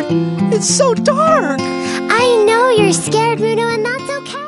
It's so dark. I know you're scared, Rudo, and that's okay.